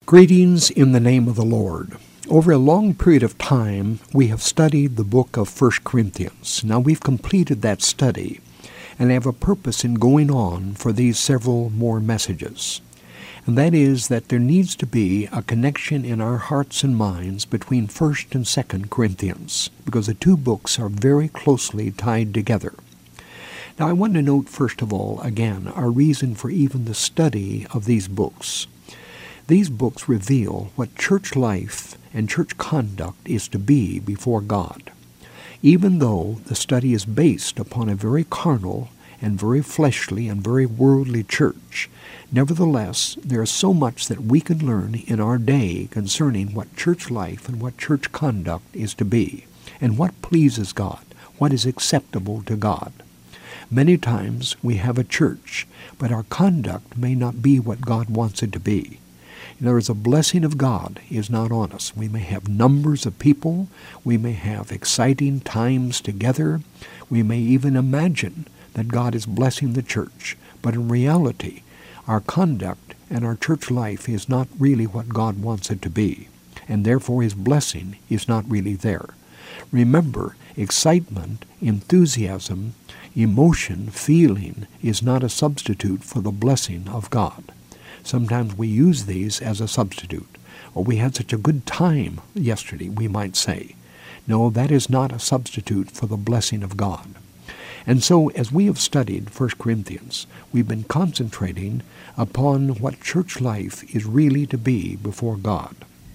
Greetings in the name of the Lord. Over a long period of time, we have studied the book of 1 Corinthians. Now we've completed that study and have a purpose in going on for these several more messages. And that is that there needs to be a connection in our hearts and minds between 1 and 2 Corinthians, because the two books are very closely tied together. Now I want to note first of all, again, our reason for even the study of these books. These books reveal what church life and church conduct is to be before God. Even though the study is based upon a very carnal and very fleshly and very worldly church, nevertheless, there is so much that we can learn in our day concerning what church life and what church conduct is to be, and what pleases God, what is acceptable to God. Many times we have a church, but our conduct may not be what God wants it to be. In other words, the blessing of God is not on us. We may have numbers of people. We may have exciting times together. We may even imagine that God is blessing the church. But in reality, our conduct and our church life is not really what God wants it to be. And therefore His blessing is not really there. Remember, excitement, enthusiasm, emotion, feeling is not a substitute for the blessing of God. Sometimes we use these as a substitute. Or we had such a good time yesterday, we might say. No, that is not a substitute for the blessing of God. And so, as we have studied 1 Corinthians, we've been concentrating upon what church life is really to be before God.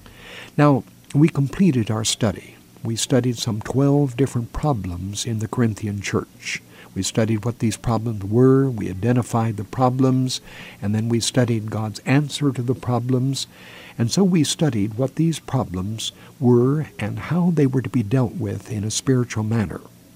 Now, we completed our study. We studied some 12 different problems in the Corinthian church. We studied what these problems were, we identified the problems, and then we studied God's answer to the problems. And so we studied what these problems were and how they were to be dealt with in a spiritual manner.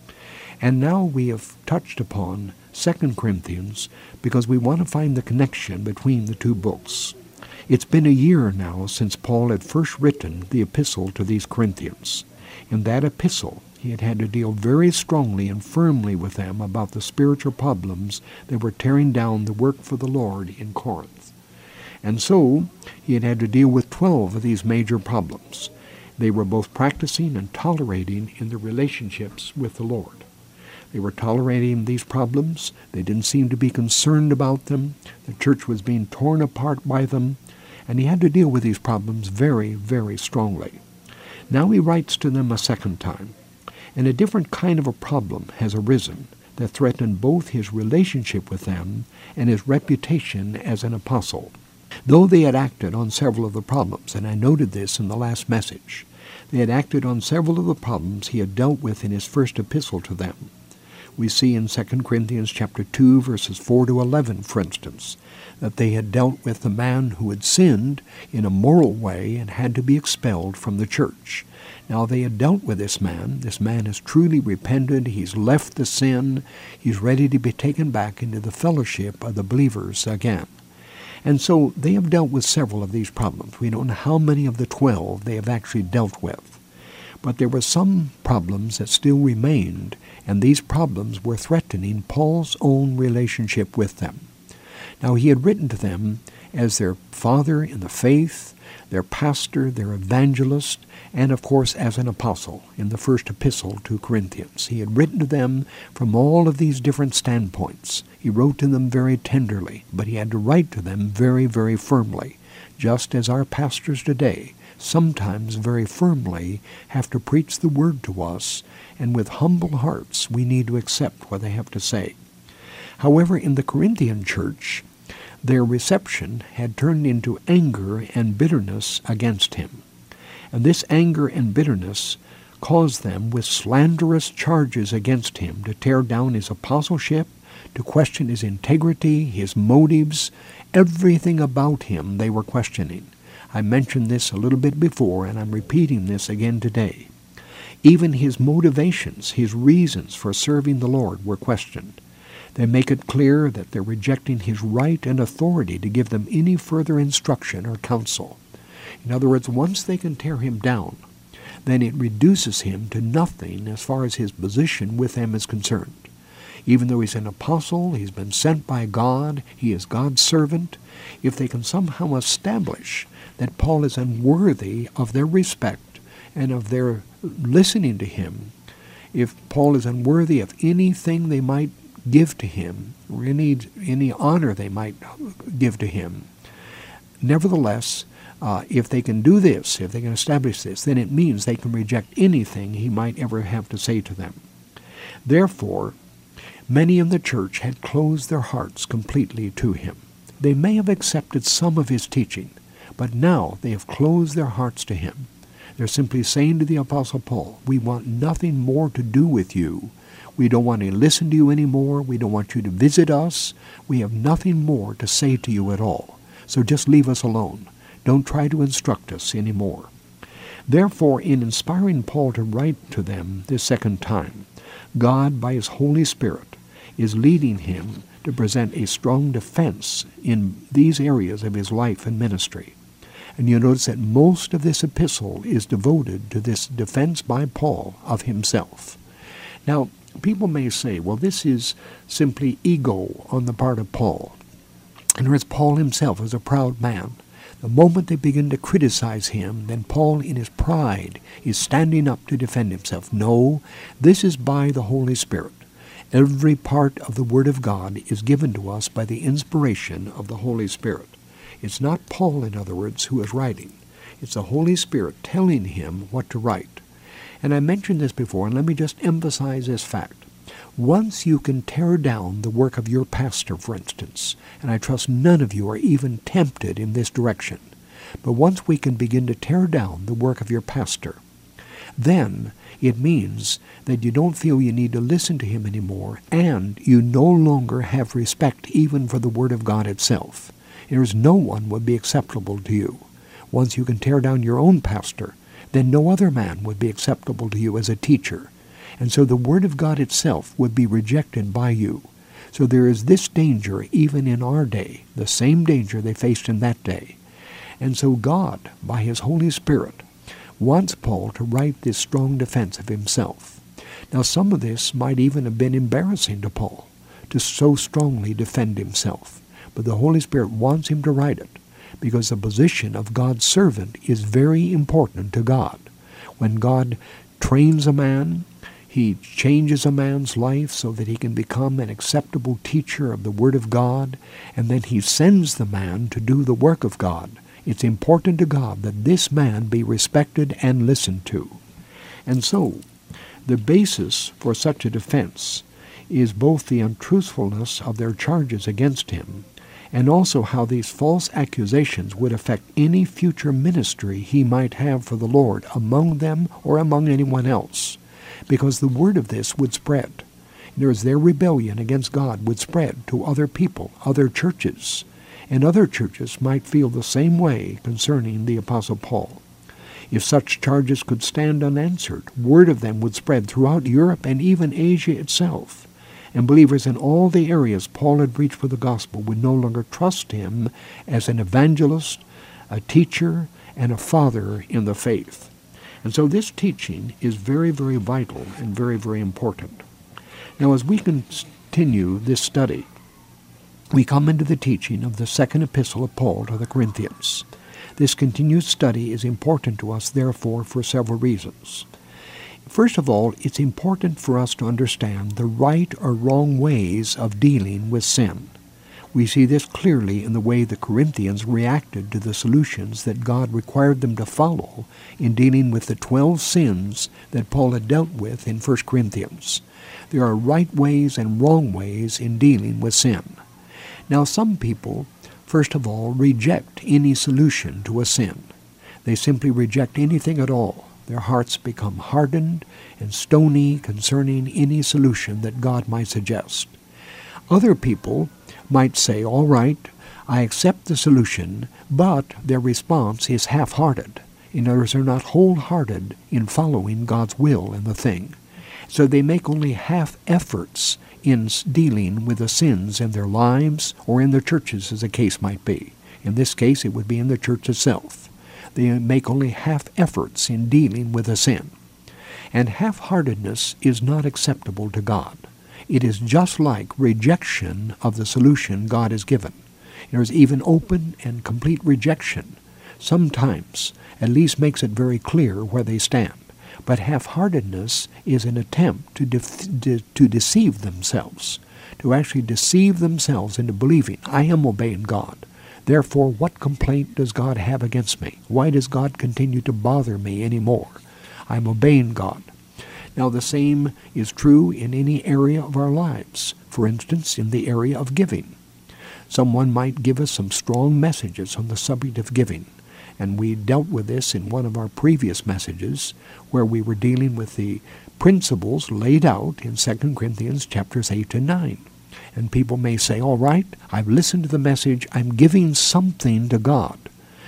And now we have touched upon 2 Corinthians because we want to find the connection between the two books. It's been a year now since Paul had first written the epistle to these Corinthians. In that epistle, he had to deal very strongly and firmly with them about the spiritual problems that were tearing down the work for the Lord in Corinth. And so, he had to deal with 12 of these major problems. They were both practicing and tolerating in their relationships with the Lord. They were tolerating these problems. They didn't seem to be concerned about them. The church was being torn apart by them. And he had to deal with these problems very, very strongly. Now he writes to them a second time. And a different kind of a problem has arisen that threatened both his relationship with them and his reputation as an apostle. Though they had acted on several of the problems, and I noted this in the last message, they had acted on several of the problems he had dealt with in his first epistle to them. We see in 2 Corinthians chapter 2, verses 4 to 11, for instance, that they had dealt with the man who had sinned in a moral way and had to be expelled from the church. Now they had dealt with this man. This man has truly repented. He's left the sin. He's ready to be taken back into the fellowship of the believers again. And so they have dealt with several of these problems. We don't know how many of the 12 they have actually dealt with. But there were some problems that still remained, and these problems were threatening Paul's own relationship with them. Now he had written to them as their father in the faith, their pastor, their evangelist, and of course as an apostle in the first epistle to Corinthians. He had written to them from all of these different standpoints. He wrote to them very tenderly, but he had to write to them very, very firmly, just as our pastors today sometimes very firmly have to preach the word to us, and with humble hearts we need to accept what they have to say. However, in the Corinthian church, their reception had turned into anger and bitterness against him. And this anger and bitterness caused them with slanderous charges against him to tear down his apostleship, to question his integrity, his motives, everything about him they were questioning. I mentioned this a little bit before, and I'm repeating this again today. Even his motivations, his reasons for serving the Lord were questioned. They make it clear that they're rejecting his right and authority to give them any further instruction or counsel. In other words, once they can tear him down, then it reduces him to nothing as far as his position with them is concerned. Even though he's an apostle, he's been sent by God, he is God's servant, if they can somehow establish that Paul is unworthy of their respect and of their listening to him, if Paul is unworthy of anything they might give to him, or any honor they might give to him, nevertheless, if they can do this, if they can establish this, then it means they can reject anything he might ever have to say to them. Therefore, many in the church had closed their hearts completely to him. They may have accepted some of his teaching, but now they have closed their hearts to him. They're simply saying to the Apostle Paul, we want nothing more to do with you. We don't want to listen to you anymore. We don't want you to visit us. We have nothing more to say to you at all. So just leave us alone. Don't try to instruct us anymore. Therefore, in inspiring Paul to write to them this second time, God, by his Holy Spirit, is leading him to present a strong defense in these areas of his life and ministry. And you notice that most of this epistle is devoted to this defense by Paul of himself. Now, people may say, well, this is simply ego on the part of Paul. In other words, Paul himself is a proud man. The moment they begin to criticize him, then Paul in his pride is standing up to defend himself. No, this is by the Holy Spirit. Every part of the Word of God is given to us by the inspiration of the Holy Spirit. It's not Paul, in other words, who is writing. It's the Holy Spirit telling him what to write. And I mentioned this before, and let me just emphasize this fact. Once you can tear down the work of your pastor, for instance, and I trust none of you are even tempted in this direction, but once we can begin to tear down the work of your pastor, then it means that you don't feel you need to listen to him anymore, and you no longer have respect even for the Word of God itself. There is no one would be acceptable to you. Once you can tear down your own pastor, then no other man would be acceptable to you as a teacher. And so the Word of God itself would be rejected by you. So there is this danger even in our day, the same danger they faced in that day. And so God, by his Holy Spirit, wants Paul to write this strong defense of himself. Now some of this might even have been embarrassing to Paul, to so strongly defend himself. But the Holy Spirit wants him to write it, because the position of God's servant is very important to God. When God trains a man, he changes a man's life so that he can become an acceptable teacher of the Word of God, and then he sends the man to do the work of God. It's important to God that this man be respected and listened to. And so, the basis for such a defense is both the untruthfulness of their charges against him, and also how these false accusations would affect any future ministry he might have for the Lord among them or among anyone else, because the word of this would spread. Their rebellion against God would spread to other people, other churches, and other churches might feel the same way concerning the Apostle Paul. If such charges could stand unanswered, word of them would spread throughout Europe and even Asia itself. And believers in all the areas Paul had reached for the gospel would no longer trust him as an evangelist, a teacher, and a father in the faith. And so this teaching is very, very vital and very, very important. Now, as we continue this study, we come into the teaching of the second epistle of Paul to the Corinthians. This continued study is important to us, therefore, for several reasons. First of all, it's important for us to understand the right or wrong ways of dealing with sin. We see this clearly in the way the Corinthians reacted to the solutions that God required them to follow in dealing with the 12 sins that Paul had dealt with in 1 Corinthians. There are right ways and wrong ways in dealing with sin. Now, some people, first of all, reject any solution to a sin. They simply reject anything at all. Their hearts become hardened and stony concerning any solution that God might suggest. Other people might say, all right, I accept the solution, but their response is half-hearted. In other words, they're not wholehearted in following God's will in the thing. So they make only half efforts in dealing with the sins in their lives or in their churches, as the case might be. In this case, it would be in the church itself. They make only half efforts in dealing with a sin. And half-heartedness is not acceptable to God. it is just like rejection of the solution God has given. There's even open and complete rejection. Sometimes at least makes it very clear where they stand. But half-heartedness is an attempt to deceive themselves, to actually deceive themselves into believing, I am obeying God. Therefore, what complaint does God have against me? Why does God continue to bother me anymore? I'm obeying God. Now, the same is true in any area of our lives. For instance, in the area of giving. Someone might give us some strong messages on the subject of giving. And we dealt with this in one of our previous messages, where we were dealing with the principles laid out in 2 Corinthians chapters 8 and 9. And people may say, all right, I've listened to the message, I'm giving something to God.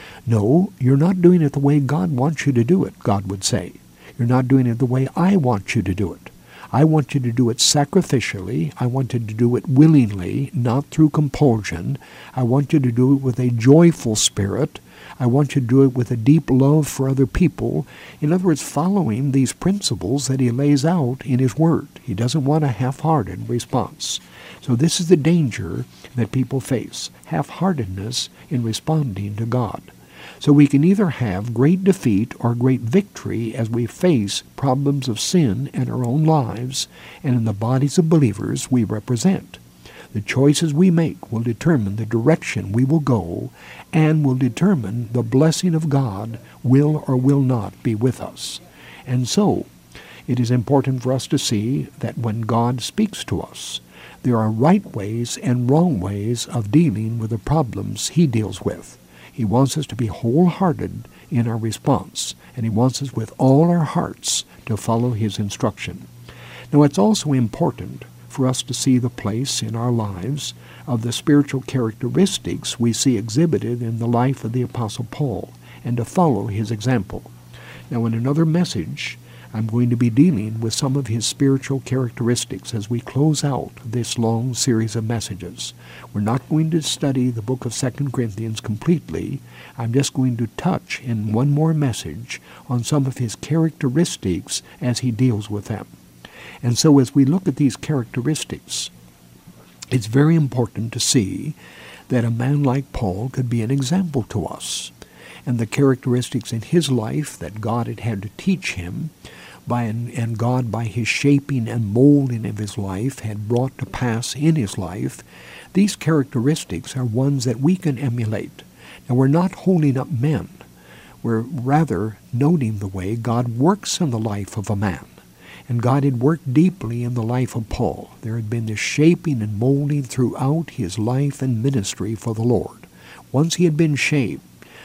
No, you're not doing it the way God wants you to do it, God would say. You're not doing it the way I want you to do it. I want you to do it sacrificially. I want you to do it willingly, not through compulsion. I want you to do it with a joyful spirit. I want you to do it with a deep love for other people. In other words, following these principles that he lays out in his word. He doesn't want a half-hearted response. So this is the danger that people face, half-heartedness in responding to God. So we can either have great defeat or great victory as we face problems of sin in our own lives and in the bodies of believers we represent. The choices we make will determine the direction we will go and will determine the blessing of God will or will not be with us. And so, it is important for us to see that when God speaks to us, there are right ways and wrong ways of dealing with the problems he deals with. He wants us to be wholehearted in our response, and he wants us with all our hearts to follow his instruction. Now, it's also important for us to see the place in our lives of the spiritual characteristics we see exhibited in the life of the Apostle Paul, and to follow his example. Now, in another message, I'm going to be dealing with some of his spiritual characteristics as we close out this long series of messages. We're not going to study the book of 2 Corinthians completely. I'm just going to touch in one more message on some of his characteristics as he deals with them. And so as we look at these characteristics, it's very important to see that a man like Paul could be an example to us. And the characteristics in his life that God had to teach him, and God, by his shaping and molding of his life, had brought to pass in his life, these characteristics are ones that we can emulate. Now, we're not holding up men. We're rather noting the way God works in the life of a man. And God had worked deeply in the life of Paul. There had been this shaping and molding throughout his life and ministry for the Lord. Once he had been saved,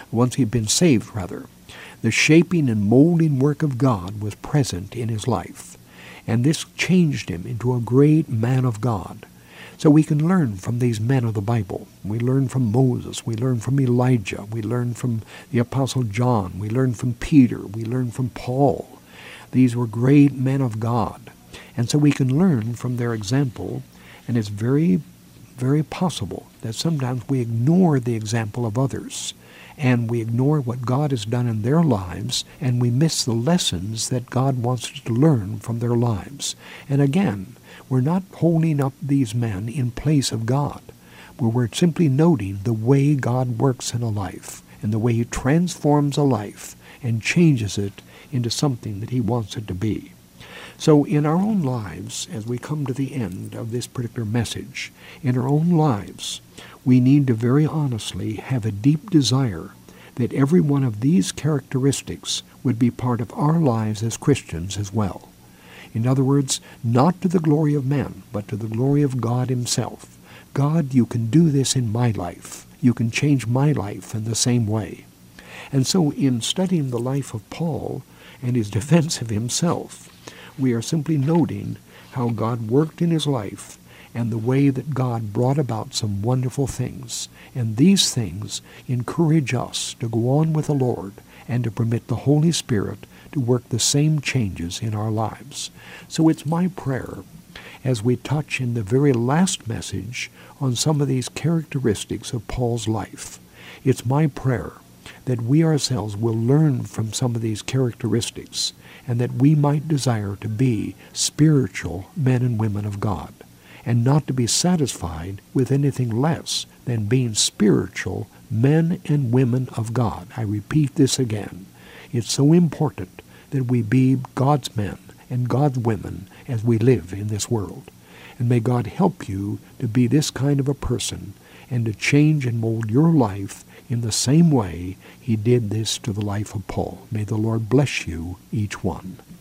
the shaping and molding work of God was present in his life. And this changed him into a great man of God. So we can learn from these men of the Bible. We learn from Moses. We learn from Elijah. We learn from the Apostle John. We learn from Peter. We learn from Paul. These were great men of God. And so we can learn from their example. And it's very, very possible that sometimes we ignore the example of others. And we ignore what God has done in their lives, and we miss the lessons that God wants us to learn from their lives. And again, we're not holding up these men in place of God, but we're simply noting the way God works in a life, and the way he transforms a life and changes it into something that he wants it to be. So in our own lives, as we come to the end of this particular message, in our own lives, we need to very honestly have a deep desire that every one of these characteristics would be part of our lives as Christians as well. In other words, not to the glory of man, but to the glory of God himself. God, you can do this in my life. You can change my life in the same way. And so in studying the life of Paul and his defense of himself, we are simply noting how God worked in his life and the way that God brought about some wonderful things. And these things encourage us to go on with the Lord and to permit the Holy Spirit to work the same changes in our lives. So it's my prayer, as we touch in the very last message on some of these characteristics of Paul's life, it's my prayer that we ourselves will learn from some of these characteristics, and that we might desire to be spiritual men and women of God, and not to be satisfied with anything less than being spiritual men and women of God. I repeat this again. It's so important that we be God's men and God's women as we live in this world. And may God help you to be this kind of a person and to change and mold your life in the same way he did this to the life of Paul. May the Lord bless you, each one.